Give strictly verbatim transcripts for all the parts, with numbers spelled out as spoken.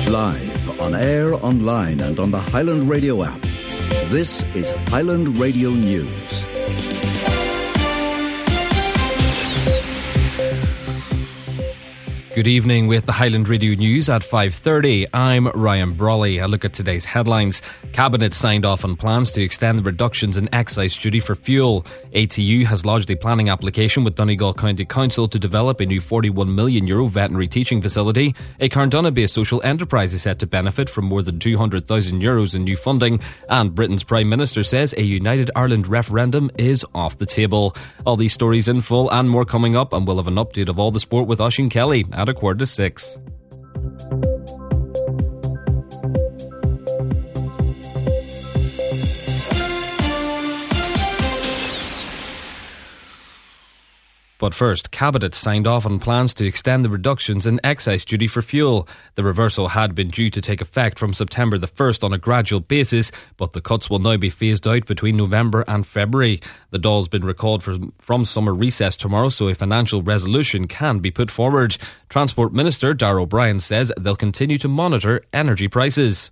Live, on air, online and on the Highland Radio app. This is Highland Radio News. Good evening with the Highland Radio News at five thirty. I'm Ryan Brawley. A look at today's headlines. Cabinet signed off on plans to extend the reductions in excise duty for fuel. A T U has lodged a planning application with Donegal County Council to develop a new forty-one million euro veterinary teaching facility. A Carndonagh-based social enterprise is set to benefit from more than two hundred thousand euros in new funding. And Britain's Prime Minister says a United Ireland referendum is off the table. All these stories in full and more coming up, and we'll have an update of all the sport with Oisín Kelly at a quarter to six. But first, Cabinet signed off on plans to extend the reductions in excise duty for fuel. The reversal had been due to take effect from September the first on a gradual basis, but the cuts will now be phased out between November and February. The D A L's been recalled from, from summer recess tomorrow, so a financial resolution can be put forward. Transport Minister Darragh O'Brien says they'll continue to monitor energy prices.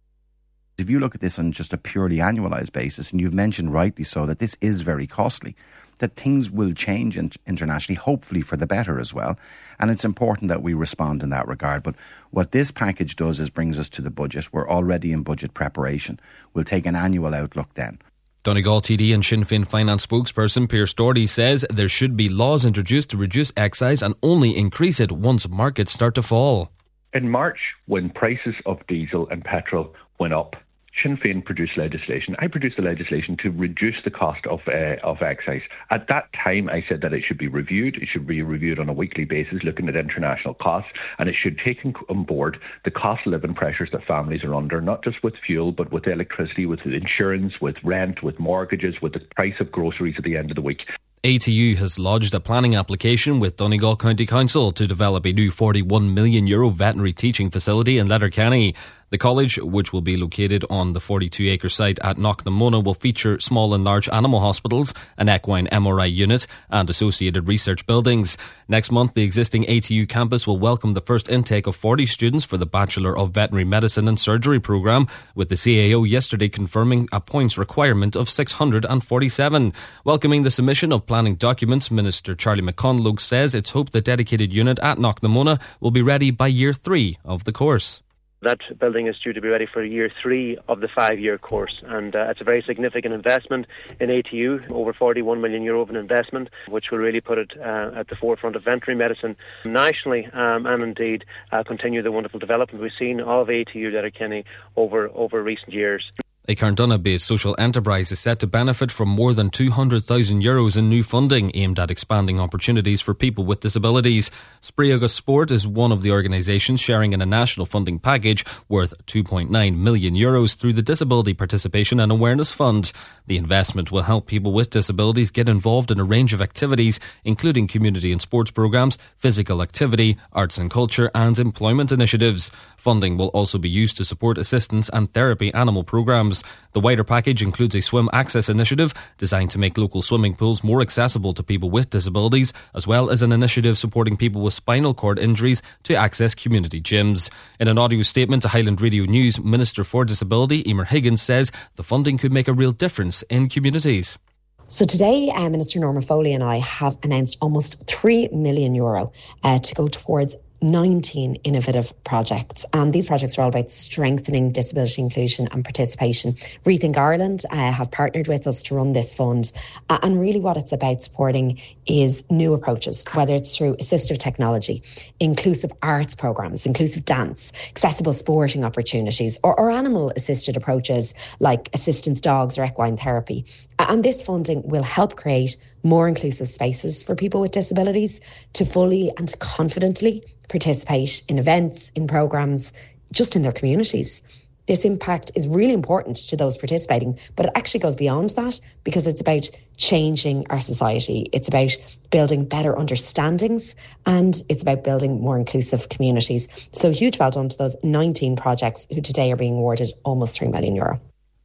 If you look at this on just a purely annualised basis, and you've mentioned rightly so that this is very costly, that things will change internationally, hopefully for the better as well. And it's important that we respond in that regard. But what this package does is brings us to the budget. We're already in budget preparation. We'll take an annual outlook then. Donegal T D and Sinn Féin finance spokesperson Pearse Doherty says there should be laws introduced to reduce excise and only increase it once markets start to fall. In March, when prices of diesel and petrol went up, Sinn Féin produced legislation. I produced the legislation to reduce the cost of uh, of excise. At that time, I said that it should be reviewed. It should be reviewed on a weekly basis, looking at international costs, and it should take on board the cost of living pressures that families are under, not just with fuel, but with electricity, with insurance, with rent, with mortgages, with the price of groceries at the end of the week. A T U has lodged a planning application with Donegal County Council to develop a new forty-one million euro veterinary teaching facility in Letterkenny. The college, which will be located on the forty-two acre site at Knocknamona, will feature small and large animal hospitals, an equine M R I unit and associated research buildings. Next month, the existing A T U campus will welcome the first intake of forty students for the Bachelor of Veterinary Medicine and Surgery programme, with the C A O yesterday confirming a points requirement of six hundred forty-seven. Welcoming the submission of planning documents, Minister Charlie McConlogue says it's hoped the dedicated unit at Knocknamona will be ready by year three of the course. That building is due to be ready for year three of the five-year course, and uh, it's a very significant investment in A T U, over forty-one million euro of an investment, which will really put it uh, at the forefront of veterinary medicine nationally, um, and indeed uh, continue the wonderful development we've seen of A T U Letterkenny over, over recent years. A Carndonagh-based social enterprise is set to benefit from more than two hundred thousand euros in new funding aimed at expanding opportunities for people with disabilities. Spríogas Sport is one of the organisations sharing in a national funding package worth two point nine million euros through the Disability Participation and Awareness Fund. The investment will help people with disabilities get involved in a range of activities, including community and sports programmes, physical activity, arts and culture and employment initiatives. Funding will also be used to support assistance and therapy animal programmes. The wider package includes a swim access initiative designed to make local swimming pools more accessible to people with disabilities, as well as an initiative supporting people with spinal cord injuries to access community gyms. In an audio statement to Highland Radio News, Minister for Disability Emer Higgins says the funding could make a real difference in communities. So today, uh, Minister Norma Foley and I have announced almost three million euro uh, to go towards nineteen innovative projects, and these projects are all about strengthening disability inclusion and participation. Rethink Ireland uh, have partnered with us to run this fund, uh, and really what it's about supporting is new approaches, whether it's through assistive technology, inclusive arts programmes, inclusive dance, accessible sporting opportunities, or, or animal assisted approaches like assistance dogs or equine therapy. And this funding will help create more inclusive spaces for people with disabilities to fully and confidently participate in events, in programmes, just in their communities. This impact is really important to those participating, but it actually goes beyond that because it's about changing our society. It's about building better understandings and it's about building more inclusive communities. So huge well done to those nineteen projects who today are being awarded almost three million euro.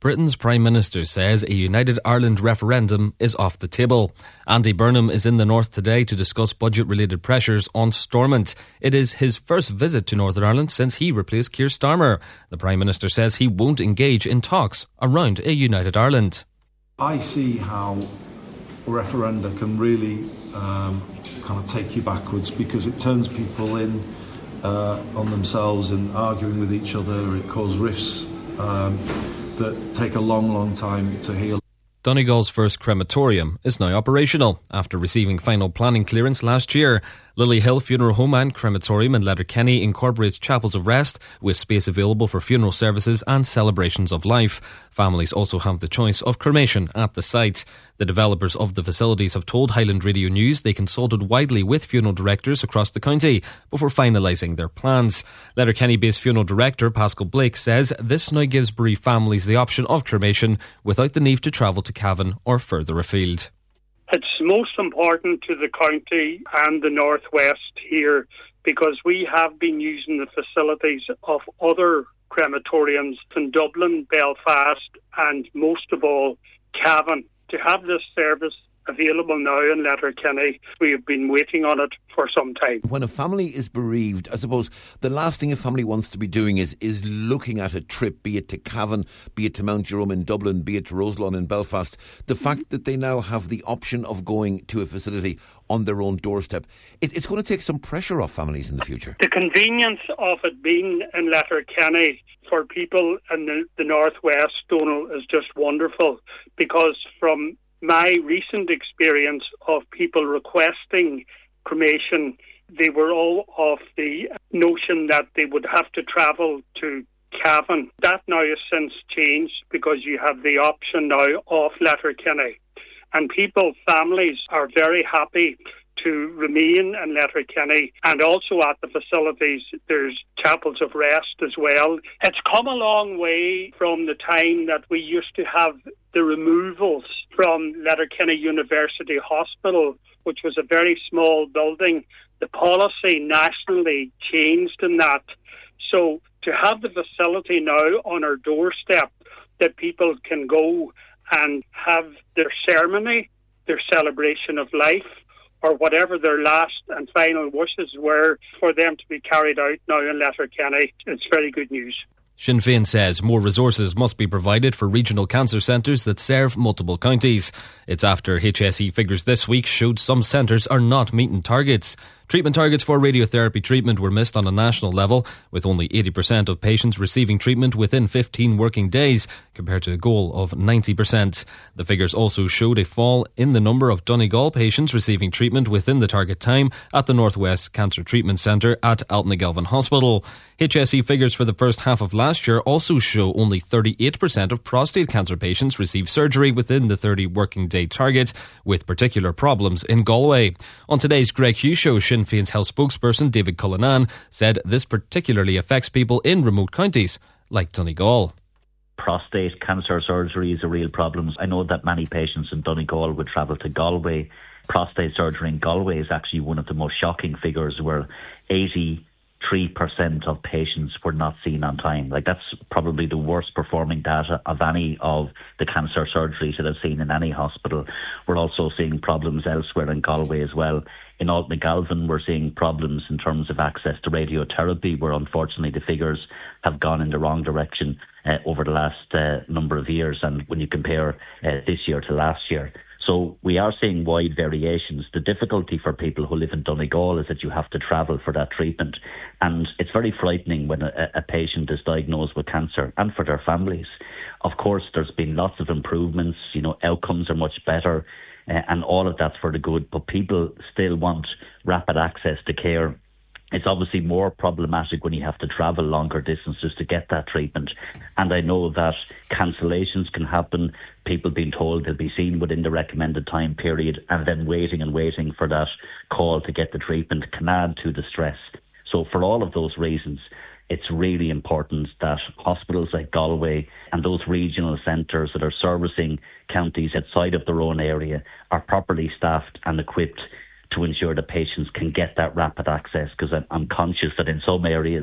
Britain's Prime Minister says a United Ireland referendum is off the table. Andy Burnham is in the North today to discuss budget-related pressures on Stormont. It is his first visit to Northern Ireland since he replaced Keir Starmer. The Prime Minister says he won't engage in talks around a United Ireland. I see how referenda can really um, kind of take you backwards, because it turns people in uh, on themselves and arguing with each other. It causes rifts um, that take a long, long time to heal. Donegal's first crematorium is now operational after receiving final planning clearance last year. Lily Hill Funeral Home and Crematorium in Letterkenny incorporates chapels of rest with space available for funeral services and celebrations of life. Families also have the choice of cremation at the site. The developers of the facilities have told Highland Radio News they consulted widely with funeral directors across the county before finalising their plans. Letterkenny-based funeral director Pascal Blake says this now gives bereaved families the option of cremation without the need to travel to Cavan or further afield. It's most important to the county and the northwest here because we have been using the facilities of other crematoriums in Dublin, Belfast and most of all Cavan. To have this service available now in Letterkenny, we have been waiting on it for some time. When a family is bereaved, I suppose the last thing a family wants to be doing is is looking at a trip, be it to Cavan, be it to Mount Jerome in Dublin, be it to Roselawn in Belfast. The fact that they now have the option of going to a facility on their own doorstep, it, it's going to take some pressure off families in the future. The convenience of it being in Letterkenny for people in the, the northwest, Donal, is just wonderful, because from my recent experience of people requesting cremation, they were all of the notion that they would have to travel to Cavan. That now has since changed because you have the option now of Letterkenny. And people, families are very happy to remain in Letterkenny, and also at the facilities there's chapels of rest as well. It's come a long way from the time that we used to have the removals from Letterkenny University Hospital, which was a very small building. The policy nationally changed in that. So to have the facility now on our doorstep that people can go and have their ceremony, their celebration of life, or whatever their last and final wishes were, for them to be carried out now in Letterkenny, it's very good news. Sinn Féin says more resources must be provided for regional cancer centres that serve multiple counties. It's after H S E figures this week showed some centres are not meeting targets. Treatment targets for radiotherapy treatment were missed on a national level, with only eighty percent of patients receiving treatment within fifteen working days, compared to a goal of ninety percent. The figures also showed a fall in the number of Donegal patients receiving treatment within the target time at the North West Cancer Treatment Centre at Altnagelvin Hospital. H S E figures for the first half of last year also show only thirty-eight percent of prostate cancer patients receive surgery within the thirty working day target, with particular problems in Galway. On today's Greg Hughes Show, Sinn Féin's health spokesperson David Cullinan said this particularly affects people in remote counties like Donegal. Prostate cancer surgery is a real problem. I know that many patients in Donegal would travel to Galway. Prostate surgery in Galway is actually one of the most shocking figures, where eighty-three percent of patients were not seen on time. Like, that's probably the worst performing data of any of the cancer surgeries that I've seen in any hospital. We're also seeing problems elsewhere in Galway as well. In Altnagelvin, we're seeing problems in terms of access to radiotherapy, where unfortunately the figures have gone in the wrong direction uh, over the last uh, number of years, and when you compare uh, this year to last year. So we are seeing wide variations. The difficulty for people who live in Donegal is that you have to travel for that treatment. And it's very frightening when a, a patient is diagnosed with cancer, and for their families. Of course, there's been lots of improvements. You know, outcomes are much better, uh, and all of that's for the good. But people still want rapid access to care. It's obviously more problematic when you have to travel longer distances to get that treatment. And I know that cancellations can happen, people being told they'll be seen within the recommended time period, and then waiting and waiting for that call to get the treatment can add to the stress. So for all of those reasons, it's really important that hospitals like Galway and those regional centres that are servicing counties outside of their own area are properly staffed and equipped to ensure that patients can get that rapid access, because I'm, I'm conscious that in some areas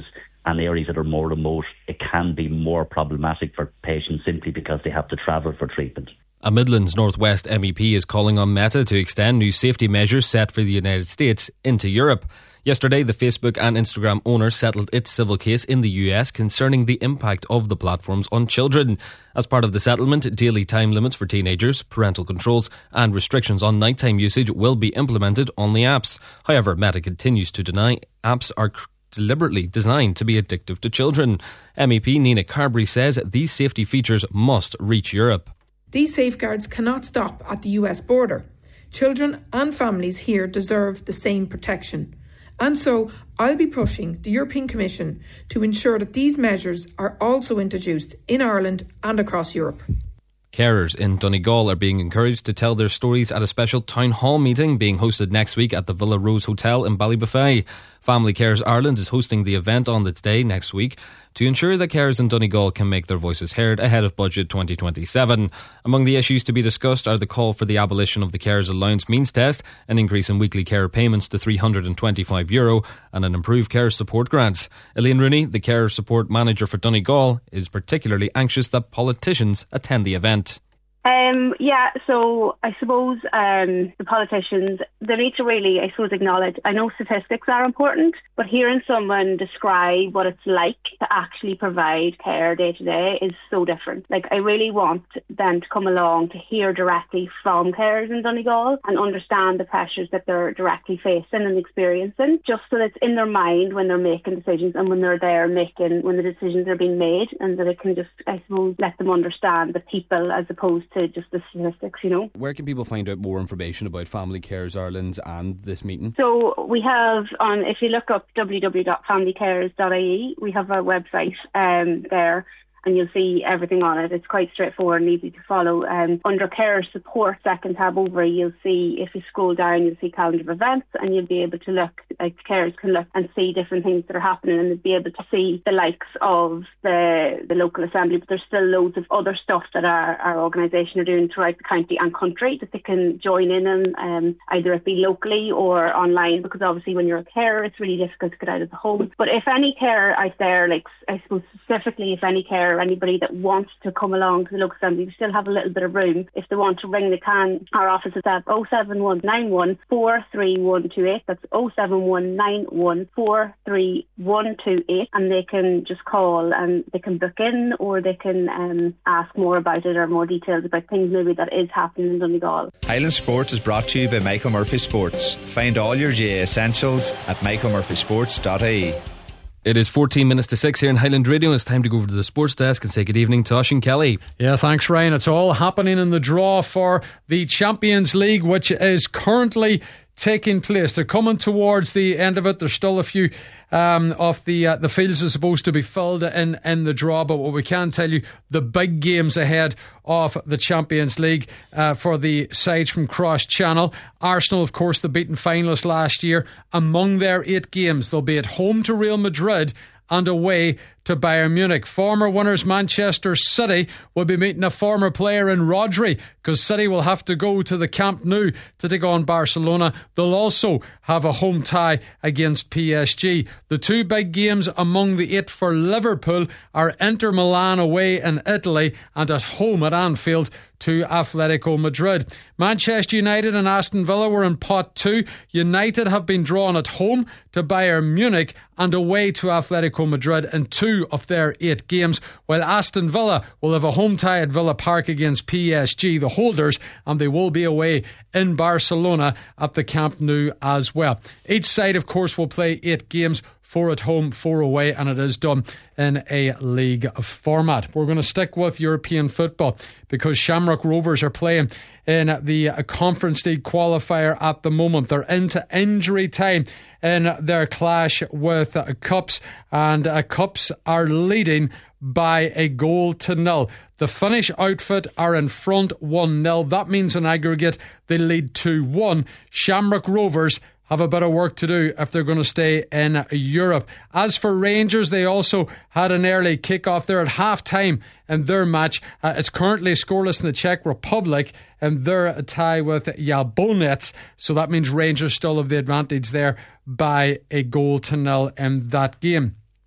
and areas that are more remote, it can be more problematic for patients simply because they have to travel for treatment. A Midlands North West M E P is calling on Meta to extend new safety measures set for the United States into Europe. Yesterday, the Facebook and Instagram owner settled its civil case in the U S concerning the impact of the platforms on children. As part of the settlement, daily time limits for teenagers, parental controls and restrictions on nighttime usage will be implemented on the apps. However, Meta continues to deny apps are deliberately designed to be addictive to children. M E P Nina Carberry says these safety features must reach Europe. These safeguards cannot stop at the U S border. Children and families here deserve the same protection. And so I'll be pushing the European Commission to ensure that these measures are also introduced in Ireland and across Europe. Carers in Donegal are being encouraged to tell their stories at a special town hall meeting being hosted next week at the Villa Rose Hotel in Ballybuffet. Family Carers Ireland is hosting the event on the day next week to ensure that carers in Donegal can make their voices heard ahead of Budget twenty twenty-seven. Among the issues to be discussed are the call for the abolition of the Carers Allowance means test, an increase in weekly carer payments to three hundred twenty-five euro and an improved carer support grant. Elaine Rooney, the carer support manager for Donegal, is particularly anxious that politicians attend the event. Um, yeah, so I suppose um, the politicians, they need to really, I suppose, acknowledge, I know statistics are important, but hearing someone describe what it's like to actually provide care day to day is so different. Like, I really want them to come along to hear directly from carers in Donegal and understand the pressures that they're directly facing and experiencing, just so that it's in their mind when they're making decisions and when they're there making, when the decisions are being made, and that it can just, I suppose, let them understand the people as opposed to just the statistics, you know. Where can people find out more information about Family Carers Ireland and this meeting? So we have on, if you look up w w w dot family carers dot i e, we have a website um, there, and you'll see everything on it. It's quite straightforward and easy to follow. Um, under Carer Support, second tab over, you'll see, if you scroll down, you'll see calendar of events, and you'll be able to look, like carers can look and see different things that are happening, and they'll be able to see the likes of the, the local assembly, but there's still loads of other stuff that our, our organisation are doing throughout the county and country that they can join in on, um, either it be locally or online, because obviously when you're a carer, it's really difficult to get out of the home. But if any carer out there, like I suppose specifically if any carer or anybody that wants to come along to the local assembly, we still have a little bit of room. If they want to ring, they can. Our office is at oh seven one nine one four three one two eight. That's oh seven one nine one four three one two eight, and they can just call and they can book in, or they can um, ask more about it or more details about things maybe that is happening in Donegal. Highland Sport is brought to you by Michael Murphy Sports. Find all your G A A essentials at michael murphy sports dot i e. It is fourteen minutes to six here in Highland Radio. It's time to go over to the sports desk and say good evening to Oisín Kelly. Yeah, thanks, Ryan. It's all happening in the draw for the Champions League, which is currently taking place. They're coming towards the end of it. There's still a few um, of the uh, the fields are supposed to be filled in, in the draw, but what we can tell you, the big games ahead of the Champions League uh, for the sides from Cross Channel. Arsenal, of course, the beaten finalists last year. Among their eight games, they'll be at home to Real Madrid and away to Bayern Munich. Former winners Manchester City will be meeting a former player in Rodri, because City will have to go to the Camp Nou to take on Barcelona. They'll also have a home tie against P S G. The two big games among the eight for Liverpool are Inter Milan away in Italy and at home at Anfield to Atletico Madrid. Manchester United and Aston Villa were in pot two. United have been drawn at home to Bayern Munich and away to Atletico Madrid in two of their eight games, while Aston Villa will have a home tie at Villa Park against P S G, the holders, and they will be away in Barcelona at the Camp Nou as well. Each side, of course, will play eight games, four at home, four away, and it is done in a league format. We're going to stick with European football because Shamrock Rovers are playing in the Conference League qualifier at the moment. They're into injury time in their clash with uh, Cups, and uh, Cups are leading by a goal to nil. The Finnish outfit are in front one nil. That means in aggregate they lead two one. Shamrock Rovers have a bit of work to do if they're going to stay in Europe. As for Rangers, they also had an early kick-off there at half-time in their match. Uh, it's currently scoreless in the Czech Republic, and they're a tie with Jablonec, so that means Rangers still have the advantage there by a goal to nil in that game.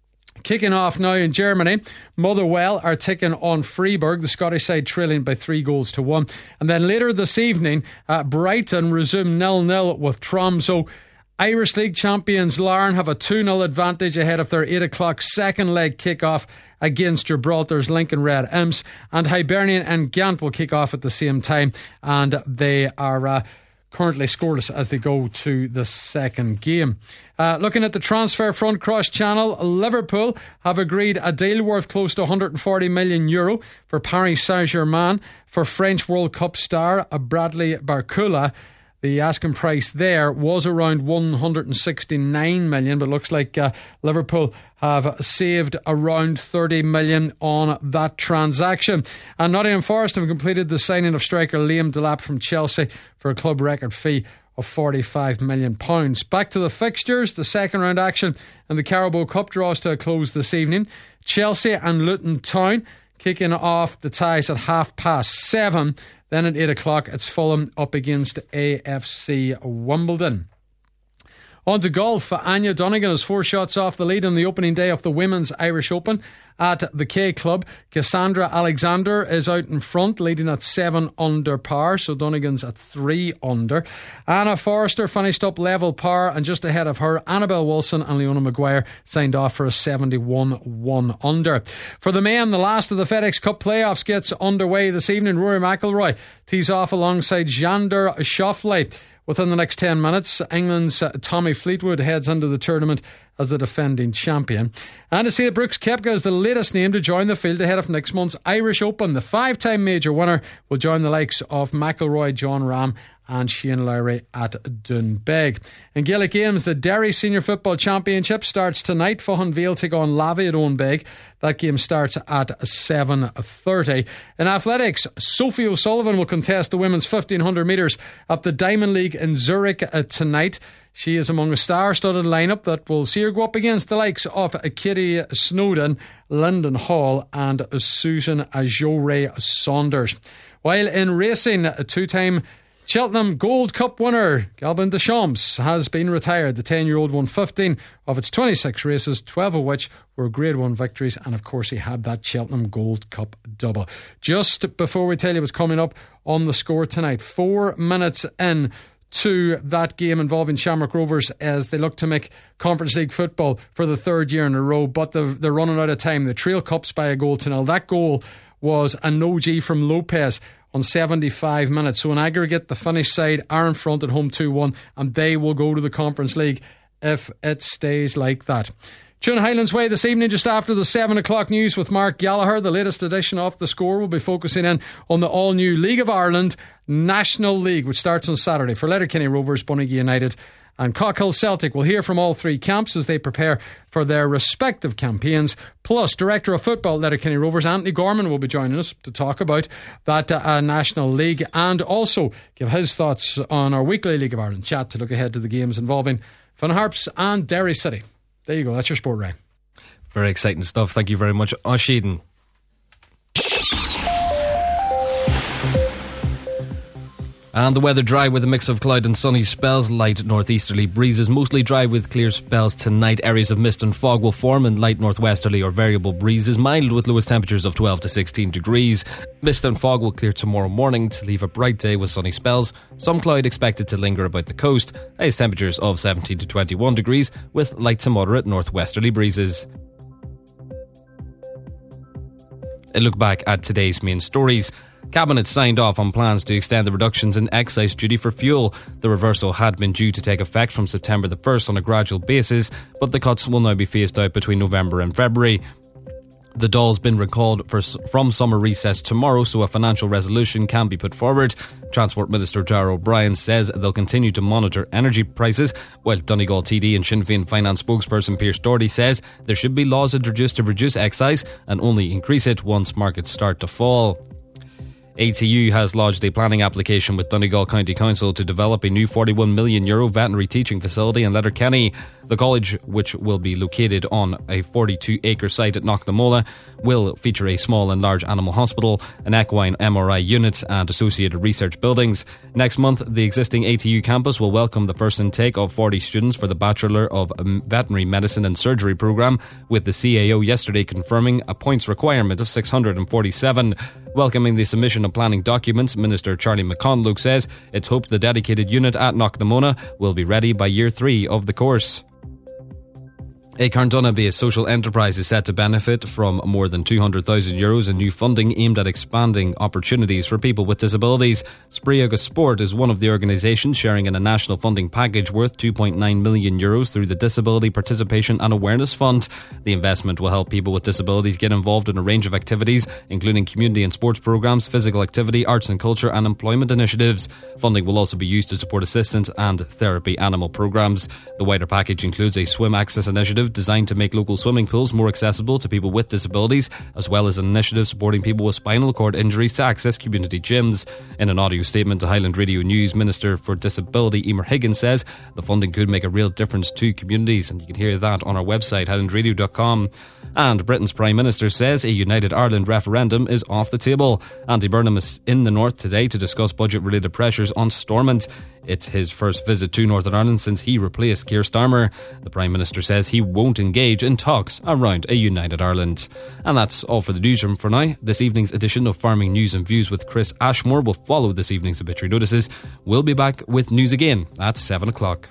Kicking off now in Germany, Motherwell are taking on Freiburg, the Scottish side trailing by three goals to one. And then later this evening, uh, Brighton resume nil nil with Tromsø. Irish League champions Larne have a two nil advantage ahead of their eight o'clock second leg kick-off against Gibraltar's Lincoln Red Imps, and Hibernian and Ghent will kick off at the same time, and they are uh, currently scoreless as they go to the second game. Uh, looking at the transfer front cross channel, Liverpool have agreed a deal worth close to one hundred forty million euro for Paris Saint-Germain for French World Cup star Bradley Barcola. The asking price there was around one hundred sixty-nine million, but looks like uh, Liverpool have saved around thirty million on that transaction. And Nottingham Forest have completed the signing of striker Liam Delap from Chelsea for a club record fee of forty-five million pounds. Back to the fixtures, the second round action and the Carabao Cup draws to a close this evening. Chelsea and Luton Town kicking off the ties at half past seven. Then at eight o'clock, it's Fulham up against A F C Wimbledon. On to golf. Anya Donegan has four shots off the lead on the opening day of the Women's Irish Open at the K Club. Cassandra Alexander is out in front, leading at seven under par, so Donegan's at three under. Anna Forrester finished up level par, and just ahead of her, Annabelle Wilson and Leona Maguire signed off for a seventy-one one under. For the men, the last of the FedEx Cup playoffs gets underway this evening. Rory McIlroy tees off alongside Xander Schauffele. Within the next ten minutes, England's uh, Tommy Fleetwood heads into the tournament as the defending champion. And to see that Brooks Koepka is the latest name to join the field ahead of next month's Irish Open. The five-time major winner will join the likes of McIlroy, John Rahm and Shane Lowry at Doonbeg. In Gaelic Games, the Derry Senior Football Championship starts tonight. Faughan Vale take on Lavey at Doonbeg. That game starts at seven thirty. In athletics, Sophie O'Sullivan will contest the women's fifteen hundred metres at the Diamond League in Zurich tonight. She is among a star-studded lineup that will see her go up against the likes of Kitty Snowden, Lyndon Hall and Susan Ajore Saunders. While in racing, a two-time Cheltenham Gold Cup winner Galvin Deschamps has been retired. The ten-year-old won fifteen of its twenty-six races, twelve of which were Grade one victories, and of course he had that Cheltenham Gold Cup double. Just before we tell you what's coming up on the score tonight, four minutes in to that game involving Shamrock Rovers as they look to make Conference League football for the third year in a row, but they're, they're running out of time. The Trail Cups by a goal to nil. That goal was a no-G from Lopez on seventy-five minutes. So in aggregate, the Finnish side are in front at home two one, and they will go to the Conference League if it stays like that. Tune Highlands Way this evening just after the seven o'clock news with Mark Gallagher. The latest edition of The Score will be focusing in on the all-new League of Ireland National League, which starts on Saturday for Letterkenny Rovers, Bunnigie United and Cockhill Celtic. We'll hear from all three camps as they prepare for their respective campaigns. Plus, Director of Football Letterkenny Rovers Anthony Gorman will be joining us to talk about that uh, National League and also give his thoughts on our weekly League of Ireland chat to look ahead to the games involving Finn Harps and Derry City. There you go, that's your sport, Ray. Very exciting stuff. Thank you very much, Oisín. And the weather dry with a mix of cloud and sunny spells, light northeasterly breezes, mostly dry with clear spells tonight. Areas of mist and fog will form and light northwesterly or variable breezes, mild with lowest temperatures of twelve to sixteen degrees. Mist and fog will clear tomorrow morning to leave a bright day with sunny spells. Some cloud expected to linger about the coast. Highest temperatures of seventeen to twenty-one degrees with light to moderate northwesterly breezes. A look back at today's main stories. Cabinet signed off on plans to extend the reductions in excise duty for fuel. The reversal had been due to take effect from September the first on a gradual basis, but the cuts will now be phased out between November and February. The D A L's been recalled for, from summer recess tomorrow, so a financial resolution can be put forward. Transport Minister Darragh O'Brien says they'll continue to monitor energy prices, while Donegal T D and Sinn Féin finance spokesperson Pearse Doherty says there should be laws introduced to reduce excise and only increase it once markets start to fall. A T U has lodged a planning application with Donegal County Council to develop a new forty-one million euro veterinary teaching facility in Letterkenny. The college, which will be located on a forty-two acre site at Knocknamola, will feature a small and large animal hospital, an equine M R I unit and associated research buildings. Next month, the existing A T U campus will welcome the first intake of forty students for the Bachelor of Veterinary Medicine and Surgery programme, with the C A O yesterday confirming a points requirement of six hundred forty-seven. Welcoming the submission of planning documents, Minister Charlie McConlogue says it's hoped the dedicated unit at Knocknamola will be ready by year three of the course. A Carndonagh-based social enterprise is set to benefit from more than two hundred thousand euros in new funding aimed at expanding opportunities for people with disabilities. Spríoga Sport is one of the organisations sharing in a national funding package worth two point nine million euros through the Disability Participation and Awareness Fund. The investment will help people with disabilities get involved in a range of activities, including community and sports programmes, physical activity, arts and culture and employment initiatives. Funding will also be used to support assistance and therapy animal programmes. The wider package includes a swim access initiative designed to make local swimming pools more accessible to people with disabilities, as well as an initiative supporting people with spinal cord injuries to access community gyms. In an audio statement to Highland Radio News, Minister for Disability Emer Higgins says the funding could make a real difference to communities, and you can hear that on our website highland radio dot com. And Britain's Prime Minister says a United Ireland referendum is off the table. Andy Burnham is in the north today to discuss budget-related pressures on Stormont. It's his first visit to Northern Ireland since he replaced Keir Starmer. The Prime Minister says he won't engage in talks around a united Ireland. And that's all for the newsroom for now. This evening's edition of Farming News and Views with Chris Ashmore will follow this evening's obituary notices. We'll be back with news again at seven o'clock.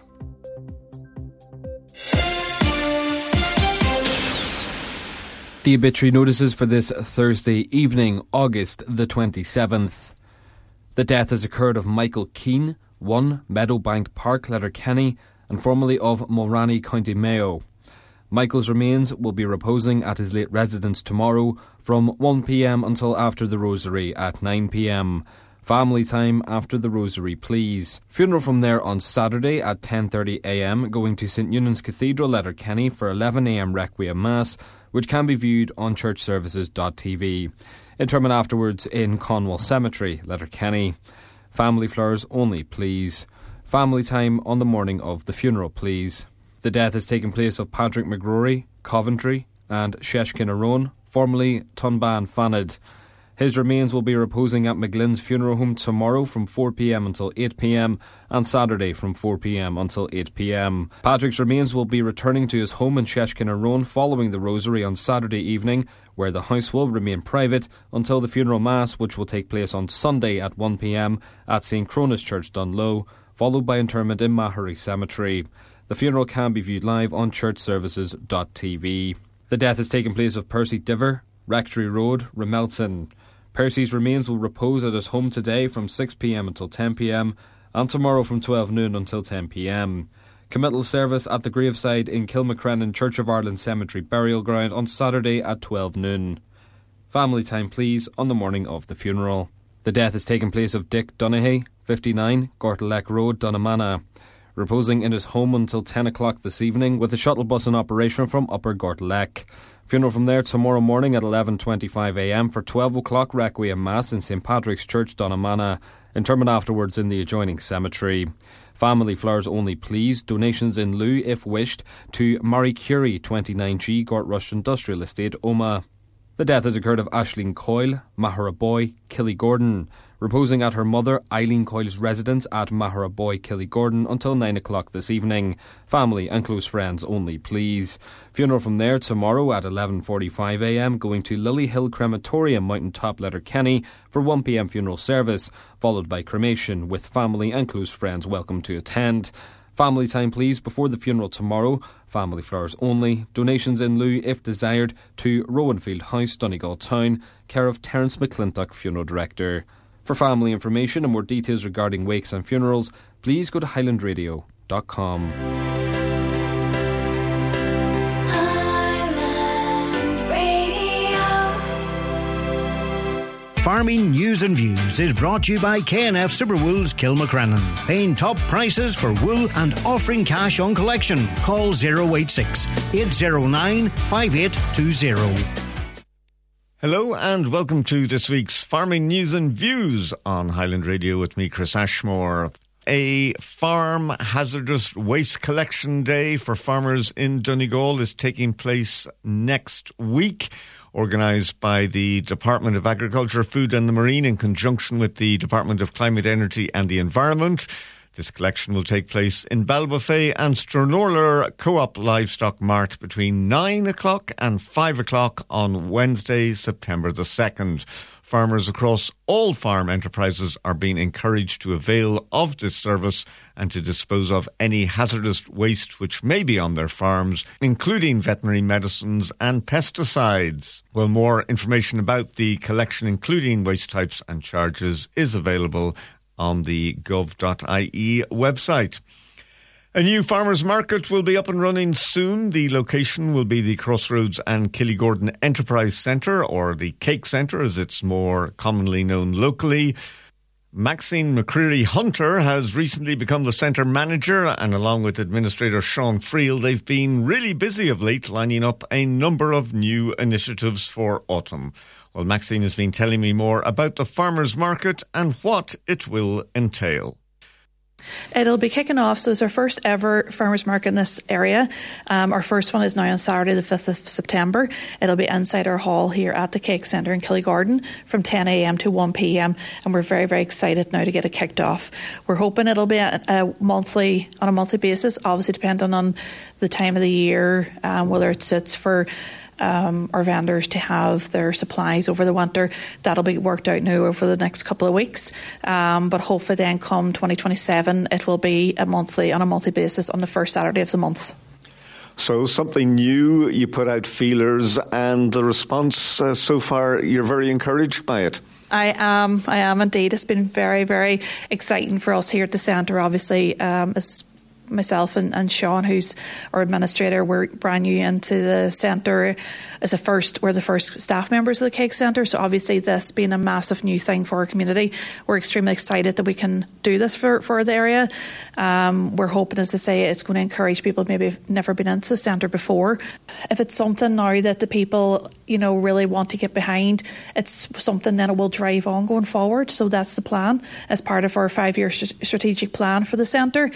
The obituary notices for this Thursday evening, August the twenty-seventh. The death has occurred of Michael Keane, one Meadowbank Park, Letterkenny, and formerly of Mulranny, County Mayo. Michael's remains will be reposing at his late residence tomorrow from one p m until after the Rosary at nine p m. Family time after the Rosary, please. Funeral from there on Saturday at ten thirty a m, going to St Eunan's Cathedral, Letterkenny, for eleven a m Requiem Mass, which can be viewed on church services dot t v. Interment afterwards in Conwell Cemetery, Letterkenny. Family flowers only, please. Family time on the morning of the funeral, please. The death has taken place of Patrick McGrory, Coventry, and Sheshkin Arone, formerly Tunban Fanad. His remains will be reposing at McGlynn's Funeral Home tomorrow from four p m until eight p m and Saturday from four p m until eight p m. Patrick's remains will be returning to his home in Sheshkin Arone following the Rosary on Saturday evening, where the house will remain private until the funeral mass, which will take place on Sunday at one p m at Saint Cronus Church, Dunlow, followed by interment in Mahery Cemetery. The funeral can be viewed live on church services dot t v. The death has taken place of Percy Diver, Rectory Road, Remelton. Percy's remains will repose at his home today from six p m until ten p m and tomorrow from twelve noon until ten p m. Committal service at the graveside in Kilmacrennan Church of Ireland Cemetery Burial Ground on Saturday at twelve noon. Family time, please, on the morning of the funeral. The death has taken place of Dick Donaghy, fifty-nine, Gortaleck Road, Donamana, reposing in his home until ten o'clock this evening with a shuttle bus in operation from Upper Gortaleck. Funeral from there tomorrow morning at eleven twenty-five a m for twelve o'clock Requiem Mass in Saint Patrick's Church, Donamana. Interment afterwards in the adjoining cemetery. Family flowers only, please. Donations in lieu, if wished, to Marie Curie, twenty-nine G, Gortrush Industrial Estate, Omagh. The death has occurred of Aisling Coyle, Maharaboy, Killygordon, reposing at her mother Eileen Coyle's residence at Maharaboy, Killygordon until nine o'clock this evening. Family and close friends only, please. Funeral from there tomorrow at eleven forty-five a m, going to Lily Hill Crematorium, Mountain Top, Letterkenny, for one p m funeral service, followed by cremation, with family and close friends welcome to attend. Family time, please, before the funeral tomorrow. Family flowers only. Donations in lieu, if desired, to Rowanfield House, Donegal Town, care of Terence McClintock, Funeral Director. For family information and more details regarding wakes and funerals, please go to highland radio dot com. Farming News and Views is brought to you by K N F Superwools Kilmacrennan, paying top prices for wool and offering cash on collection. Call zero eight six, eight zero nine, five eight two zero. Hello and welcome to this week's Farming News and Views on Highland Radio with me, Chris Ashmore. A farm hazardous waste collection day for farmers in Donegal is taking place next week, organised by the Department of Agriculture, Food and the Marine in conjunction with the Department of Climate, Energy and the Environment. This collection will take place in Ballybofey and Stranorlar Co-op Livestock Mart between nine o'clock and five o'clock on Wednesday, September the second. Farmers across all farm enterprises are being encouraged to avail of this service and to dispose of any hazardous waste which may be on their farms, including veterinary medicines and pesticides. Well, more information about the collection, including waste types and charges, is available on the gov dot I E website. A new farmers market will be up and running soon. The location will be the Crossroads and Killygordon Enterprise Centre, or the Cake Centre as it's more commonly known locally. Maxine McCreary Hunter has recently become the centre manager, and along with administrator Sean Friel, they've been really busy of late lining up a number of new initiatives for autumn. Well, Maxine has been telling me more about the farmers market and what it will entail. It'll be kicking off, so it's our first ever farmers market in this area. Um, our first one is now on Saturday the fifth of September. It'll be inside our hall here at the Cake Centre in Killygordon from ten a.m. to one p.m. and we're very, very excited now to get it kicked off. We're hoping it'll be a, a monthly, on a monthly basis, obviously depending on the time of the year, um, whether it suits for Um, our vendors to have their supplies over the winter. That'll be worked out now over the next couple of weeks. Um, but hopefully then come twenty twenty-seven, it will be a monthly, on a monthly basis on the first Saturday of the month. So something new, you put out feelers, and the response uh, so far, you're very encouraged by it. I am, I am indeed. It's been very, very exciting for us here at the centre. Obviously, um, as myself and, and Sean, who's our administrator, we're brand new into the centre as a first, we're the first staff members of the Cake Centre, so obviously this being a massive new thing for our community, we're extremely excited that we can do this for, for the area. Um, we're hoping, as I say, it's going to encourage people maybe who've never been into the centre before. If it's something now that the people, you know, really want to get behind, it's something that it will drive on going forward, so that's the plan as part of our five-year st- strategic plan for the centre.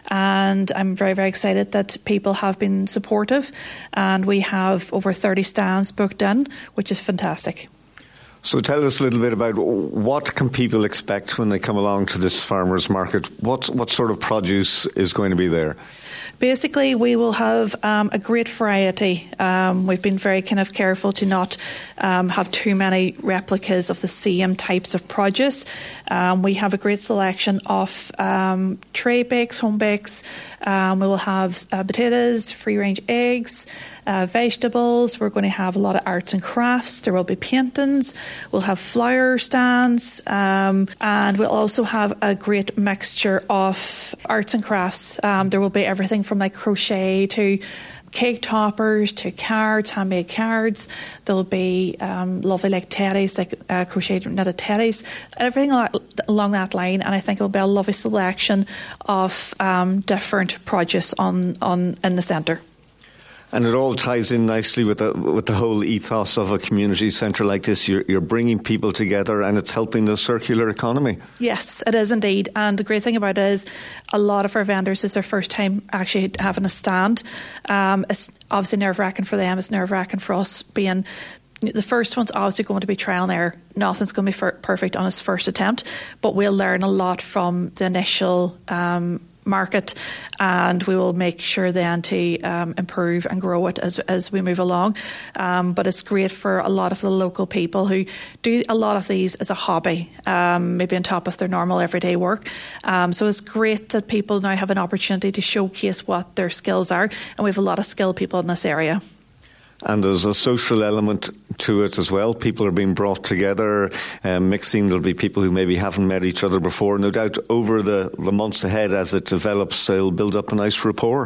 And I'm very, very excited that people have been supportive, and we have over thirty stands booked in, which is fantastic. So tell us a little bit about what can people expect when they come along to this farmers market? What, what sort of produce is going to be there? Basically, we will have um, a great variety. Um, we've been very kind of careful to not um, have too many replicas of the same types of produce. Um, we have a great selection of um, tray bakes, home bakes. Um, we will have uh, potatoes, free-range eggs, uh, vegetables. We're going to have a lot of arts and crafts. There will be paintings. We'll have flower stands. Um, and we'll also have a great mixture of arts and crafts. Um, there will be everything from like crochet to cake toppers to cards, handmade cards. There'll be um, lovely like teddies, like uh, crocheted knitted teddies, everything along that line. And I think it'll be a lovely selection of um, different produce on, on in the centre. And it all ties in nicely with the with the whole ethos of a community centre like this. You're, you're bringing people together, and it's helping the circular economy. Yes, it is indeed. And the great thing about it is a lot of our vendors, is their first time actually having a stand. Um, it's obviously nerve-wracking for them. It's nerve-wracking for us being... The first one's obviously going to be trial and error. Nothing's going to be perfect on its first attempt, but we'll learn a lot from the initial um market, and we will make sure then to um, improve and grow it as as we move along. Um, but it's great for a lot of the local people who do a lot of these as a hobby, um, maybe on top of their normal everyday work. Um, so it's great that people now have an opportunity to showcase what their skills are, and we have a lot of skilled people in this area. And there's a social element to it as well. People are being brought together, um, mixing. There'll be people who maybe haven't met each other before. No doubt over the, the months ahead as it develops, they'll build up a nice rapport.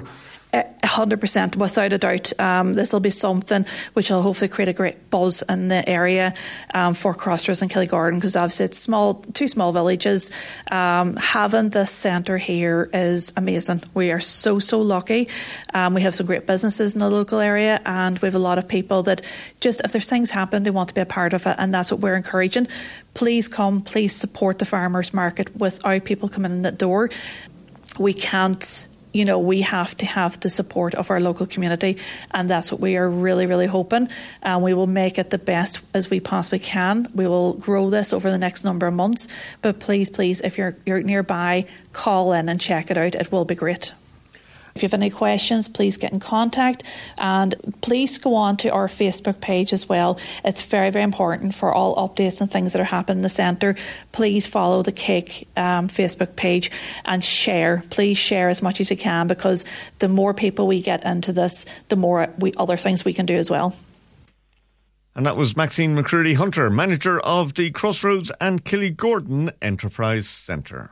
one hundred percent, without a doubt. Um, this will be something which will hopefully create a great buzz in the area um, for Crossroads and Kilgordon, because obviously it's small, two small villages. Um, having this centre here is amazing. We are so, so lucky. Um, we have some great businesses in the local area, and we have a lot of people that just, if there's things happen, they want to be a part of it, and that's what we're encouraging. Please come, please support the farmers market. Without people coming in the door, we can't. You know, we have to have the support of our local community, and that's what we are really, really hoping. And we will make it the best as we possibly can. We will grow this over the next number of months. But please, please, if you're, you're nearby, call in and check it out. It will be great. If you have any questions, please get in contact, and please go on to our Facebook page as well. It's very, very important for all updates and things that are happening in the centre. Please follow the Cake um, Facebook page and share. Please share as much as you can, because the more people we get into this, the more we, other things we can do as well. And that was Maxine McCreary Hunter, manager of the Crossroads and Kilgordon Enterprise Centre.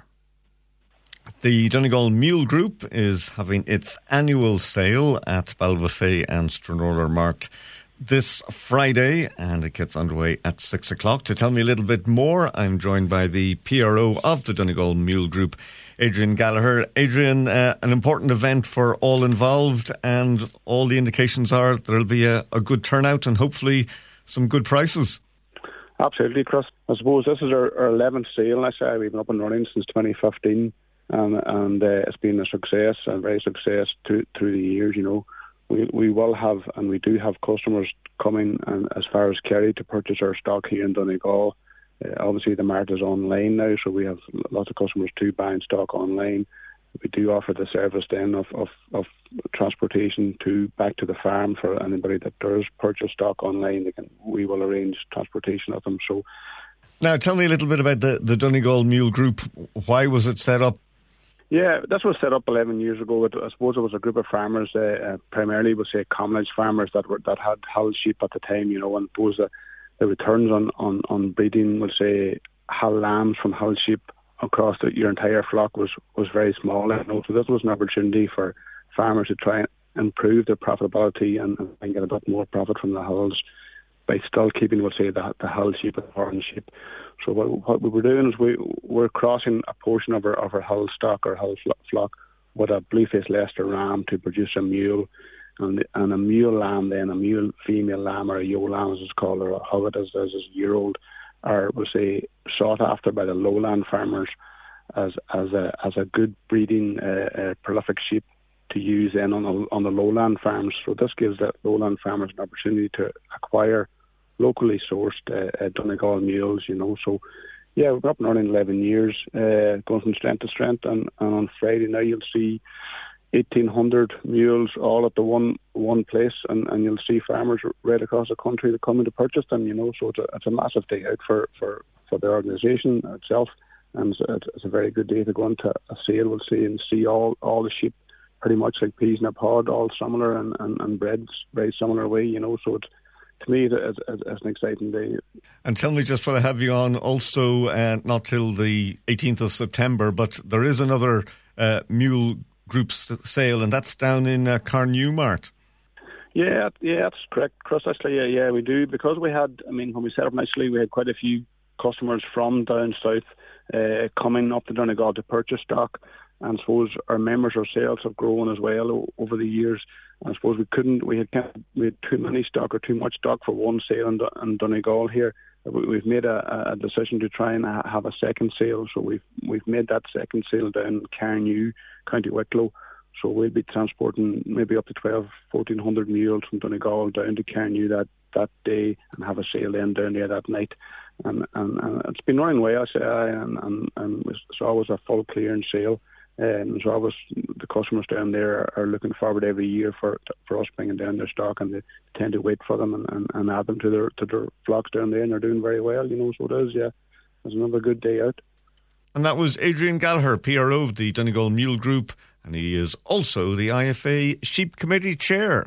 The Donegal Mule Group is having its annual sale at Balvafay and Stranorlar Mart this Friday, and it gets underway at six o'clock. To tell me a little bit more, I'm joined by the P R O of the Donegal Mule Group, Adrian Gallagher. Adrian, uh, an important event for all involved, and all the indications are there'll be a, a good turnout and hopefully some good prices. Absolutely, Chris. I suppose this is our, our eleventh sale. I say we've been up and running since twenty fifteen. Um, and uh, it's been a success, a very success to, through the years. You know, we we will have, and we do have customers coming and as far as Kerry to purchase our stock here in Donegal. Uh, obviously, the mart is online now, so we have lots of customers too buying stock online. We do offer the service then of, of, of transportation to back to the farm for anybody that does purchase stock online. They can, we will arrange transportation of them. So, now tell me a little bit about the, the Donegal Mule Group. Why was it set up? Yeah, this was set up eleven years ago. It, I suppose it was a group of farmers, uh, uh, primarily, we'll say, Commonage farmers that were that had Hull sheep at the time, you know, and I suppose the, the returns on, on, on breeding, we'll say, Hull lambs from Hull sheep across the, your entire flock was, was very small. You know, so this was an opportunity for farmers to try and improve their profitability and, and get a bit more profit from the Hulls by still keeping, we'll say, the, the Hull sheep and the foreign sheep. So what, what we were doing is we we're crossing a portion of our of our Hull stock, our Hull flock, with a Blueface Leicester ram to produce a mule, and and a mule lamb, then a mule female lamb, or a ewe lamb as it's called, or a hogget as as a year old, are, we'll say, sought after by the lowland farmers as as a as a good breeding uh, uh, prolific sheep to use then on the, on the lowland farms. So this gives the lowland farmers an opportunity to acquire locally sourced uh, uh, Donegal mules, you know. So, yeah, we've been up and running eleven years, uh, going from strength to strength. And, and on Friday now you'll see eighteen hundred mules all at the one one place, and, and you'll see farmers right across the country that come in to purchase them, you know. So it's a, it's a massive day out for, for, for the organisation itself, and it's a, it's a very good day to go into a sale, we'll see, and see all, all the sheep pretty much like peas in a pod, all similar, and, and, and bred very similar way, you know. So it's, to me, it's, it's an exciting day. And tell me, just while I have you on, also uh, not till the eighteenth of September, but there is another uh, mule group sale, and that's down in uh, Carnewmart. Yeah, yeah, that's correct, Chris. Actually, yeah, yeah, we do, because we had, I mean, when we set up initially, we had quite a few customers from down south uh, coming up to Donegal to purchase stock. And I suppose our members, our sales have grown as well over the years. And I suppose we couldn't, we had kind of, we had too many stock or too much stock for one sale in, in Donegal here. We've made a, a decision to try and have a second sale. So we've we've made that second sale down in Carnew, County Wicklow. So we'll be transporting maybe up to twelve, fourteen hundred mules from Donegal down to Carnew that, that day, and have a sale then down there that night. And, and, and it's been running well, I say, and, and, and it's always a full clearance sale. Um, so always the customers down there are looking forward every year for for us bringing down their stock, and they tend to wait for them and, and, and add them to their to their flocks down there, and they're doing very well, you know. So it is, yeah, it's another good day out. And that was Adrian Gallagher, P R O of the Donegal Mule Group, and he is also the I F A Sheep Committee Chair.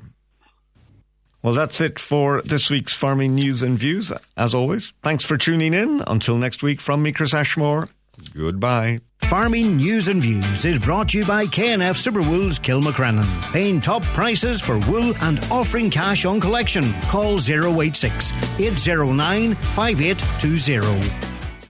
Well, that's it for this week's Farming News and Views. As always, thanks for tuning in. Until next week, from me, Chris Ashmore, goodbye. Farming News and Views is brought to you by K N F Superwools Kilmacrennan. Paying top prices for wool and offering cash on collection. Call zero eight six, eight zero nine, five eight two zero.